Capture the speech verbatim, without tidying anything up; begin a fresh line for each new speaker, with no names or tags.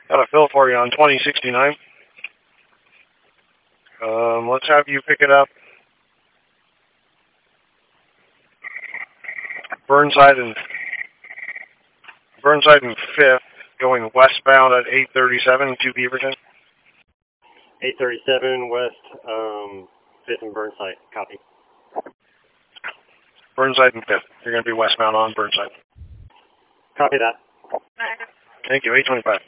Got a fill for you on twenty sixty-nine. Um, let's have you pick it up. Burnside and Burnside and fifth, going westbound at eight thirty-seven to Beaverton.
eight thirty-seven west, um, fifth and Burnside. Copy.
Burnside and fifth. You're going to be westbound on Burnside.
Copy that.
Thank you. eight twenty-five.